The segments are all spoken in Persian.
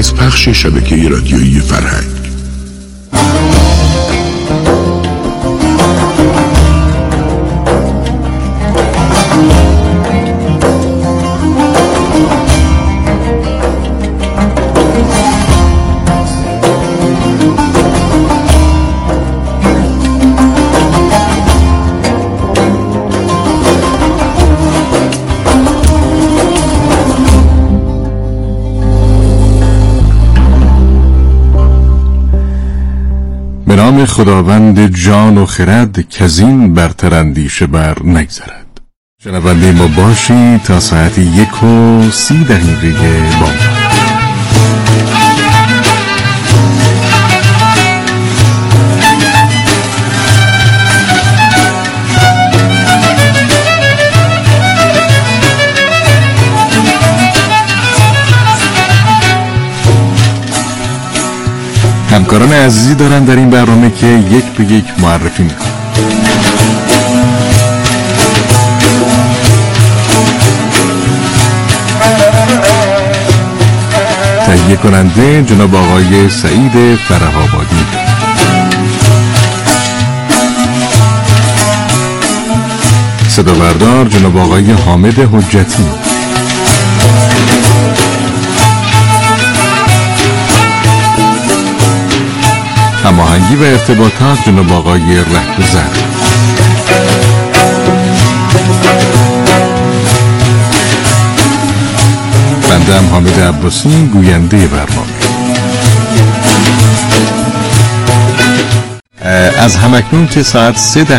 از پخش شبکه رادیویی فرهنگ. به نام خداوند جان و خرد کزین برتر اندیشه بر نگذرد. شنونده ما باشید تا ساعت 1:30 بامداد. همکاران عزیزی دارن در این برنامه که یک به یک معرفی میکنن. تهیه کننده جناب آقای سعید فره‌آبادی، صدا بردار جناب آقای حامد حجتی، هماهنگی و ارتباطات جناب آقای رهگذر، بنده حامد عباسی گوینده برنامه. از همکنون که ساعت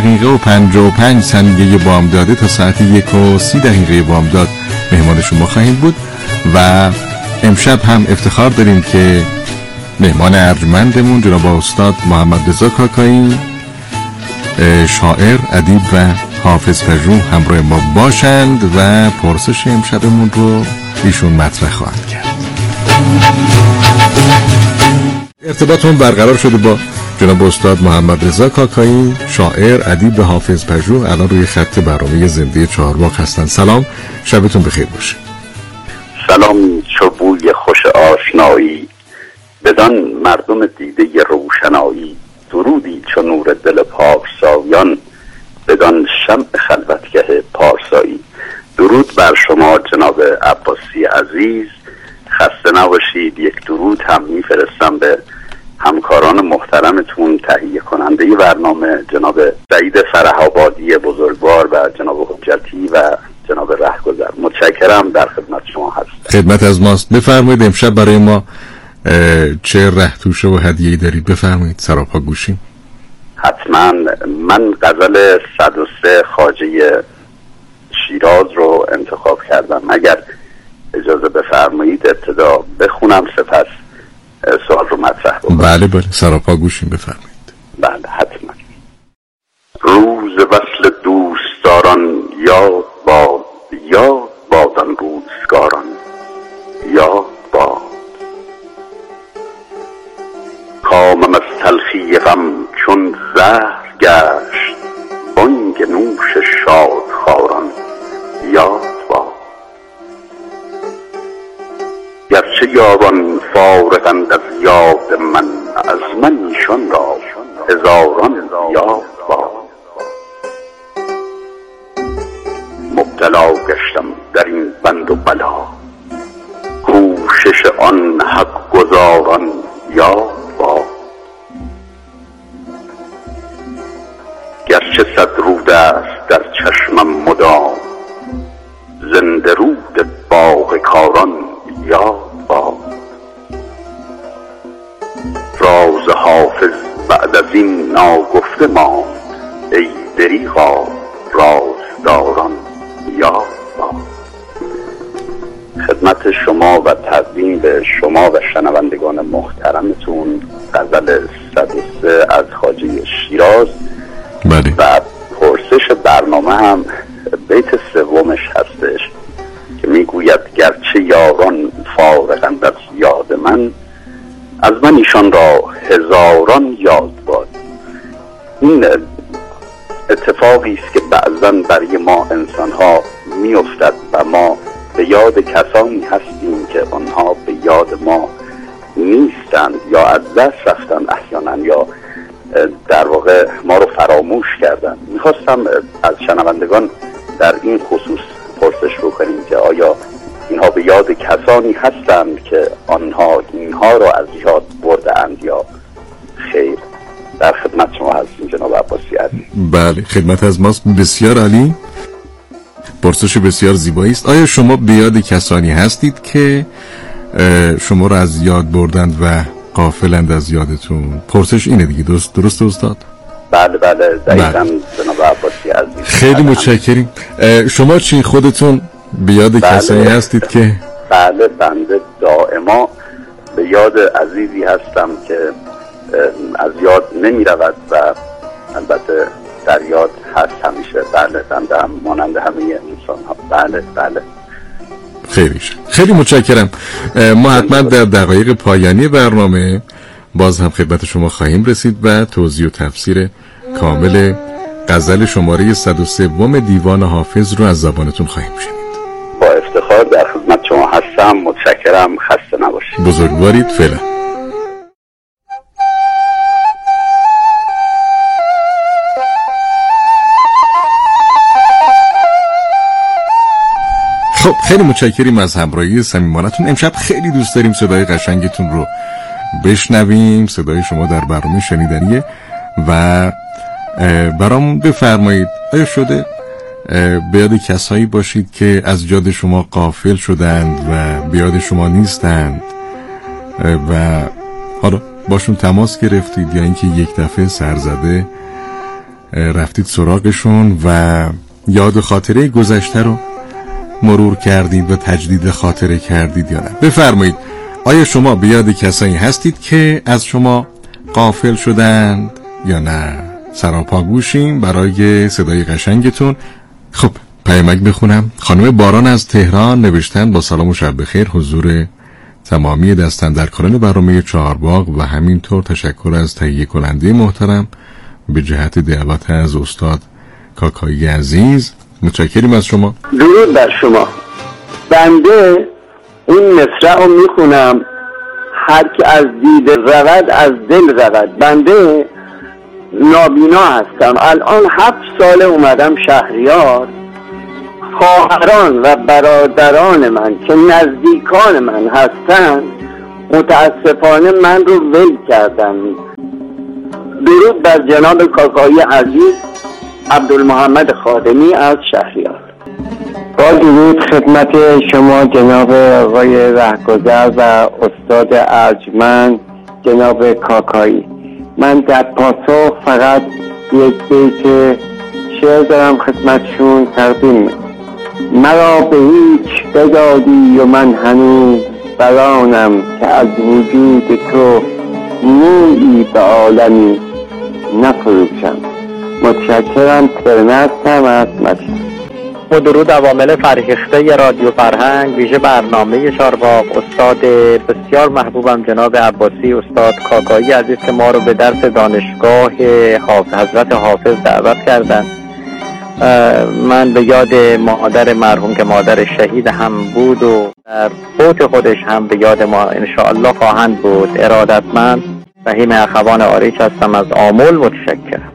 3:55 بامداده تا ساعت 1:30 بامداد مهمان شما خواهیم بود و امشب هم افتخار داریم که مهمان ارجمندمون جناب استاد محمد رضا کاکایی، شاعر، ادیب و حافظ پژوه همراه ما باشند و پرسش امشبمون رو ایشون مطرح خواهند کرد. ارتباطمون برقرار شده با جناب استاد محمد رضا کاکایی، شاعر، ادیب و حافظ پژوه. الان روی خط برنامه زنده چهارباغ هستن. سلام، شبتون بخیر باشه. سلام، چو بوی خوش آشنایی بدان مردم دیده روشنایی، درودی چو نور دل پارسایان بدان شمع خلوتگه پارسایی. درود بر شما جناب عباسی عزیز، خسته نباشید. یک درود هم میفرستم به همکاران محترمتون، تهیه کننده برنامه جناب سعید فره‌آبادی بزرگوار و جناب حجتی و جناب رهگذر. متشکرم، در خدمت شما هستم. خدمت از ماست. بفرمایید امشب برای ما چه رهتوشه و هدیه‌ای دارید؟ بفرمایید، سراپا گوشیم. حتما. من غزل 103 خواجه شیراز رو انتخاب کردم. اگر اجازه بفرمایید ابتدا بخونم، سپس سوال رو مطرح بکنم. بله بله، سراپا گوشیم، بفرمایید. بله حتما. روز وصل دوستداران یاد باد، یاد بادن روزگاران، یاد باد. کامم از تلخی غم چون زهر گشت، بانگ نوش شادخواران، یاد باد. گرچه یاران فارغند از یاد من، از من ایشان را هزاران یاد باد. مبتلا گشتم در این بند و بلا، کوشش آن حق گزاران، یاد باد. گرچه صد رود است در چشمم مدام، زنده رود باغ کاران، یاد باد. راز حافظ بعد از این ناگفته ماند، ای دریغا رازداران، یاد باد. خدمت شما و تقدیم به شما و شنوندگان محترمتون غزل 103 از خواجه شیراز. بله. و پرسش برنامه هم بیت سومش هستش که میگوید گرچه یاران فارغند از یاد من، از من ایشان را هزاران یاد باد. این اتفاقی است که بعضاً برای ما انسان‌ها میافتد و ما به یاد کسانی هستیم که آنها به یاد ما نیستند یا از دست رفتن احیانا یا در واقع ما رو فراموش کردن. میخواستم از شنوندگان در این خصوص پرسش بکنیم که آیا اینها به یاد کسانی هستند که آنها اینها رو از یاد برده‌اند یا خیر؟ در خدمت شما هستیم جناب عباسی عزیز. بله، خدمت از ماست. بسیار عالی، پرسش بسیار زیبایی است. آیا شما به یاد کسانی هستید که شما رو از یاد بردند و غافلند از یادتون؟ پرسش اینه دیگه، درست استاد؟ بله دقیقاً جناب عباسی عزیز. خیلی متشکریم. شما چی خودتون به یاد کسانی هستید که؟ بله، بنده دائما به یاد عزیزی هستم که از یاد نمی رود و البته در یاد هست همیشه. بله، بنده هم مانند همه انسان ها. بله. خیلی متشکرم. ما حتما در دقایق پایانی برنامه باز هم خدمت شما خواهیم رسید و توضیح و تفسیر کامل غزل شماره 103 دیوان حافظ رو از زبانتون خواهیم شنید. با افتخار در خدمت شما هستم. متشکرم. خسته نباشید. بزرگوارید. فعلا. خب، خیلی متشکریم از همراهی صمیمانه‌تون. امشب خیلی دوست داریم صدای قشنگتون رو بشنویم. صدای شما در برنامه شنیدنیه و برامون بفرمایید آیا شده به یاد کسایی باشید که از یاد شما غافل شدند و به یاد شما نیستند و حالا باشون تماس گرفتید یا اینکه یک دفعه سرزده رفتید سراغشون و یاد خاطره گذشته رو مرور کردید و تجدید خاطره کردید یا نه؟ بفرمایید آیا شما به یاد کسانی هستید که از شما غافل شدند یا نه؟ سراپا گوشیم برای صدای قشنگتون. خب، پیامک بخونم. خانم باران از تهران نوشتن با سلام و شب بخیر حضور تمامی دستاندرکاران برنامه چهارباغ و همینطور تشکر از تهیه کننده محترم به جهت دعوت از استاد کاکایی عزیز. متشکریم از شما. درود بر شما. بنده این مصرع رو میخونم: هر که از دید رود از دل رود. بنده نابینا هستم، الان 7 سال اومدم شهریار. خواهران و برادران من که نزدیکان من هستند متاسفانه من رو ول کردن. درود بر جناب کاکایی عزیز. عبدالمحمد خادمی از شهریار. با درود خدمت شما جناب آقای رهگذر و استاد ارجمند جناب کاکایی. من در پاسخ فقط یک بیت شعر دارم خدمتشون تقدیم. مرا به هیچ بدادی و من هنوز برانم که از وجود تو مویی به عالمی نفروشم. متشکرم. ترنستم از مشهد. با درود عوامل فرهیخته رادیو فرهنگ، ویژه برنامه چهارباغ، استاد بسیار محبوبم جناب عباسی، استاد کاکایی عزیز که ما رو به درس دانشگاه حضرت حافظ دعوت کردن. من به یاد مادر مرحوم که مادر شهید هم بود و در فوت خودش هم به یاد ما انشاءالله خواهند بود. ارادتمند فهیم اخوان آریچ هستم از آمل. متشکرم.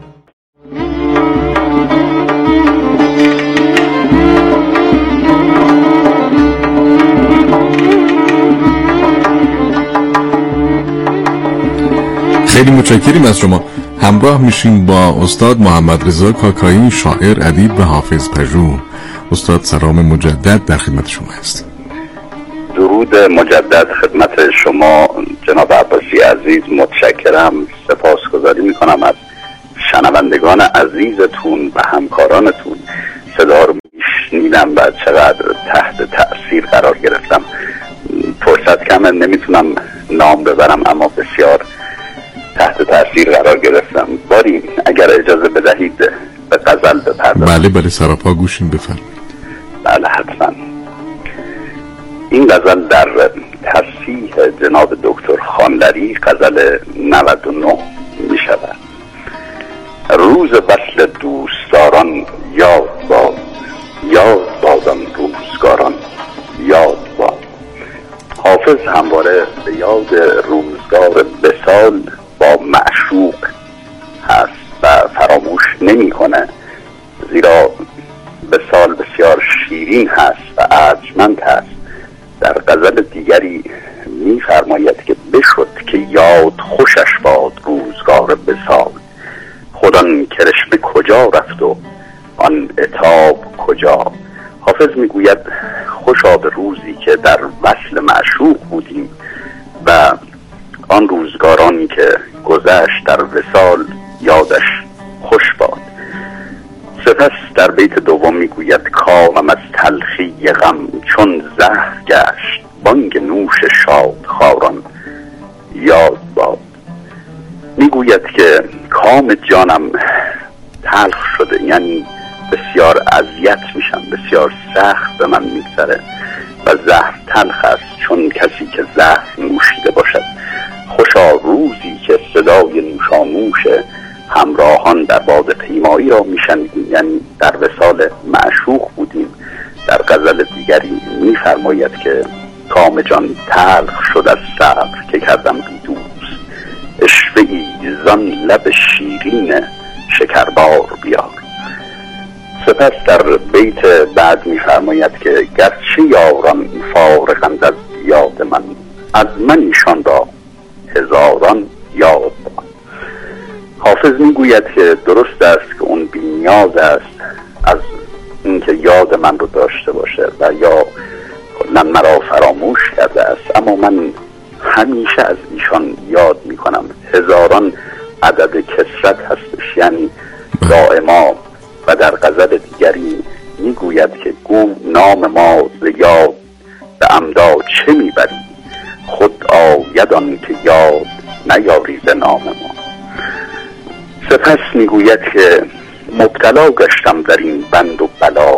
خیلی متشکریم از شما. همراه میشیم با استاد محمد رضا کاکایی، شاعر، ادیب و حافظ پژوه. استاد سلام مجدد در خدمت شما هست. درود مجدد خدمت شما جناب عباسی عزیز. متشکرم. سپاسگزاری میکنم از شنوندگان عزیزتون و همکارانتون. صدا رو میشنیدم و چقدر تحت تأثیر قرار گرفتم. فرصت کمه نمیتونم نام ببرم اما بسیار تحت تأثیر قرار گرفتم. باری اگر اجازه بدهید به غزل بپردازم. بله سراپا گوشیم بفرمایید. بله حتما. این غزل در تصحیح جناب دکتر خانلری غزل 99 می شود. روز وصل دوستداران یاد باد آن روزگاران یاد باد. حافظ همواره به یاد روزگار وصال با معشوق هست و فراموش نمی‌کنه، زیرا وصال بسیار شیرین هست و ارجمند هست. در غزل دیگری می‌فرماید که بشد که یاد خوشش باد روزگار وصال، خود آن کرشمه کجا رفت و آن عتاب کجا. حافظ میگوید خوشا به روزی که در وصل معشوق بودیم و آن روزگارانی که گذشت در وصال یادش خوش باد. سپس در بیت دوم میگوید کامم از تلخی غم چون زهر گشت، بانگ نوش شاد خاران یاد باد. میگوید که کام جانم تلخ شده، یعنی بسیار اذیت میشم، بسیار سخت به من میگذره و زهر تلخ است چون کسی که زهر نوشیده باشد. خوشا روزی که صدای نوشانوش همراهان در باد پیمایی را میشنیدیم، یعنی در وصال معشوق بودیم. در غزل دیگری میفرماید که کام جان تلخ شد از صبر که کردم بی دوست، اشوه‌ای زان لب شیرین شکربار بیار. سپس در بیت بعد میفرماید که گرچه یاران فارغند از یاد من، از من ایشان را هزاران یاد باد. حافظ میگوید که درست است که اون بی‌نیاز است از اینکه یاد من رو داشته باشه و یا کلاً مرا فراموش کرده است، اما من همیشه از ایشان یاد میکنم. هزاران عدد کثرت هستش، یعنی دائما. و در غزل دیگری میگوید که گو نام ما ز یاد به عمدا چه میبری، خود آید آن که یاد نیاری ز نام ما. سپس میگوید که مبتلا گشتم در این بند و بلا،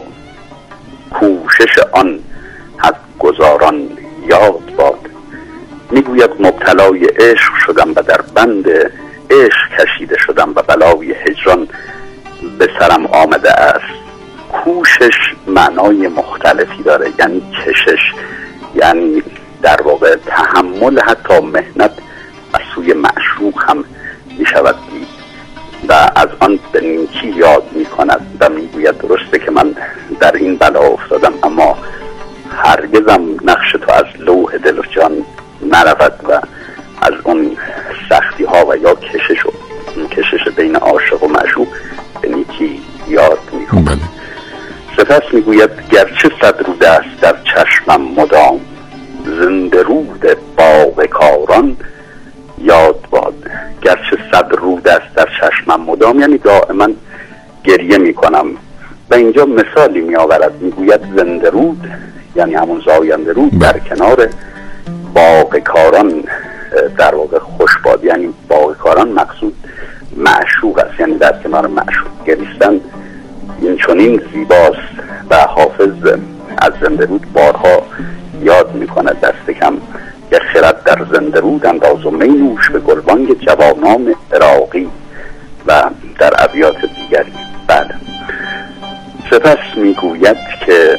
کوشش آن حق گزاران یاد باد. میگوید مبتلای عشق شدم و در بند عشق کشیده شدم و بلای هجران به سرم آمده است. کوشش معنای مختلفی داره، یعنی کشش، یعنی در واقع تحمل حتی مهنت و سوی معشوق هم می شود دید و از آن به نیکی یاد می کند و می گوید درسته که من در این بلا افتادم، اما هرگزم نقش تو از لوح دل و جان نرود و از اون سختی ها و یا کشش بین عاشق و معشوق به نیکی یاد می کند. بله. سپس میگوید گرچه صد رود است در چشمم مدام، زنده رود باغ کاران یاد باد. گرچه صد رود است در چشمم مدام، یعنی دائما گریه میکنم. و اینجا مثالی میآورد، میگوید زنده رود یعنی همون زاینده رود در کنار باغ کاران در واقع خوش باد، یعنی باغ کاران مقصود معشوق است، یعنی در کنار معشوق گریستن این چنین زیباست. و حافظ از زنده رود بارها یاد میکنه دست کم که خرد در زنده رود انداز و می نوش به گلبانگ جوانان عراقی و در ابیات دیگری. بله. سپس میگوید که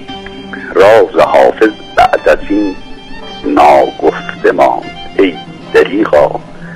راز حافظ بعد از این ناگفته ماند، ای دریغا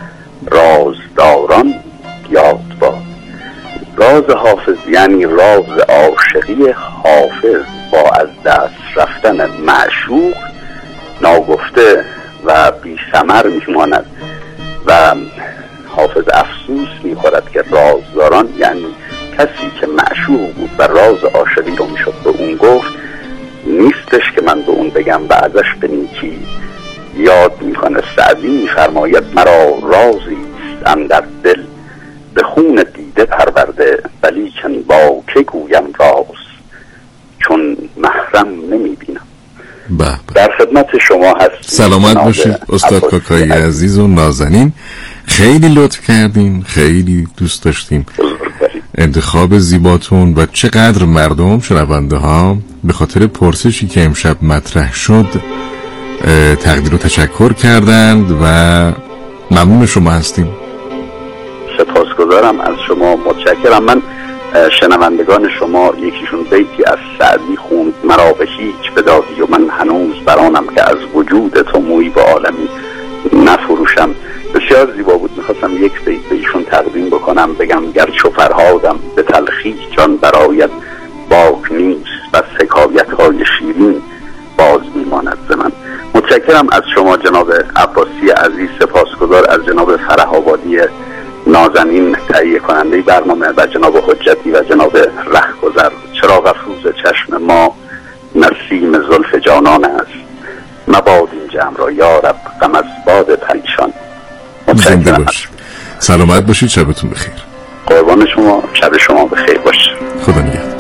رازداران یاد باد. راز حافظ یعنی راز عاشقی حافظ با از دست رفتن معشوق ناگفته و بی ثمر میماند و حافظ افسوس میخورد که رازداران یعنی کسی که معشوق بود و راز عاشقی رو میشد به اون گفت نیستش که من به اون بگم و ازش به نیکی یاد میکنه. سعدی میفرماید مرا رازی است اندر دل، به خون دیده پرورده ولیکن با که گویم راز، چون محرم نمیبینم. در خدمت شما هست. سلامت باشید استاد کاکایی عزیز و نازنین، خیلی لطف کردین، خیلی دوست داشتیم انتخاب زیباتون و چقدر مردم شنونده ها به خاطر پرسشی که امشب مطرح شد تقدیر و تشکر کردند و ممنون شما هستیم. سپاسگزارم از شما، متشکرم. من شنوندگان شما یکیشون بیتی از سعدی خوند: مرا به هیچ بدادی و من هنوز برانم که از وجود تو مویی به عالمی نفروشم. بسیار زیبا بود. میخواستم یک بیت به ایشون تقدیم بکنم، بگم گرچه فرهادم به تلخی جان برآید باک نیست، بس حکایت های شیرین باز میماند ز من. متشکرم از شما جناب عباسی عزیز، سپاسگزار از جناب فرح آبادی نازنین تهیه کننده برنامه و جناب حجتی و جناب رهگذر. چراغ افروز چشم ما نسیم زلف جانان است، مباد این جمع را یا رب غم از باد پریشان. زنده باش، سلامت باشید، شبتون بخیر. قربان شما، شب شما بخیر باشه. خدا نگهدار.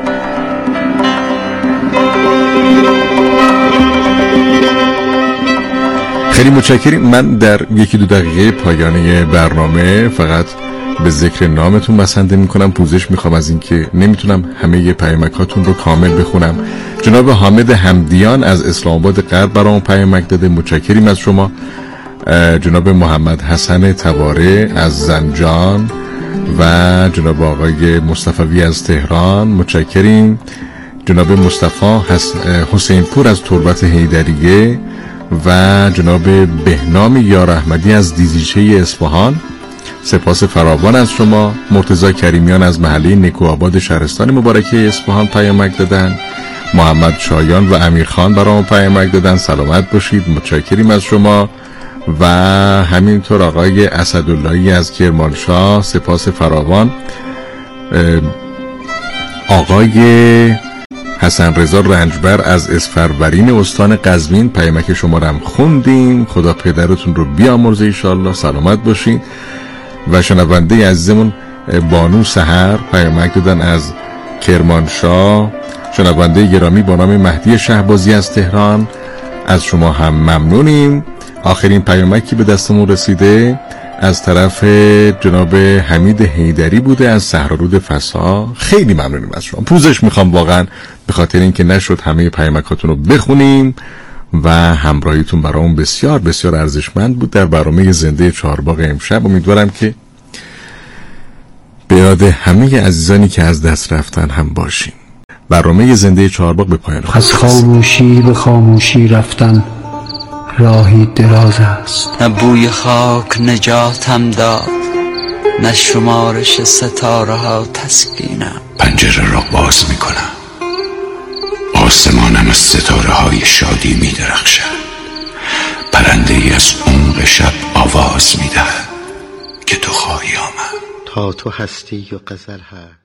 خیلی متشکرم. من در 1-2 دقیقه پایانی برنامه فقط به ذکر نامتون بسنده میکنم. پوزش میخوام از اینکه نمیتونم همه پیامکاتون رو کامل بخونم. جناب حامد حمدیان از اسلام آباد غرب برام پیامک داده، متشکریم از شما. جناب محمد حسن تباره از زنجان و جناب آقای مصطفی از تهران، متشکریم. جناب مصطفی حسین پور از تربت حیدریه و جناب بهنام یار احمدی از دیزیچه اصفهان، سپاس فراوان از شما. مرتضی کریمیان از محله نکوآباد شهرستان مبارکه اصفهان پیامک دادن. محمد شایان و امیرخان برام پیامک دادن، سلامت باشید، متشکریم از شما. و همینطور آقای اسداللهی از کرمانشاه، سپاس فراوان. آقای حسن رضا رنجبر از اسفرورین استان قزوین، پیامک شما رو هم خوندیم، خدا پدرتون رو بیامرزه انشالله، سلامت باشین. و شنونده عزیزمون بانو سحر پیامک دادن از کرمانشاه. شنونده گرامی با نام مهدی شهبازی از تهران، از شما هم ممنونیم. آخرین پیامکی به دستمون رسیده از طرف جناب حمید حیدری بوده از صحرارود فسا. خیلی ممنونیم از شما. پوزش میخوام واقعا به خاطر اینکه نشد همه پیامکاتون رو بخونیم و همراهیتون برام بسیار بسیار ارزشمند بود در برنامه زنده چهارباغ امشب. امیدوارم که به یاد همه عزیزانی که از دست رفتن هم باشیم. برنامه زنده چهارباغ به پایان رسید. از خاموشی به خاموشی رفتن راهی دراز است. نه بوی خاک نجاتم داد، نه شمارش ستاره ها تسکینم. پنجره را باز می کنم، آسمانم از ستاره های شادی می درخشد. پرنده ای از عمق شب آواز می دهد که تو خواهی آمد. تا تو هستی و غزل هست.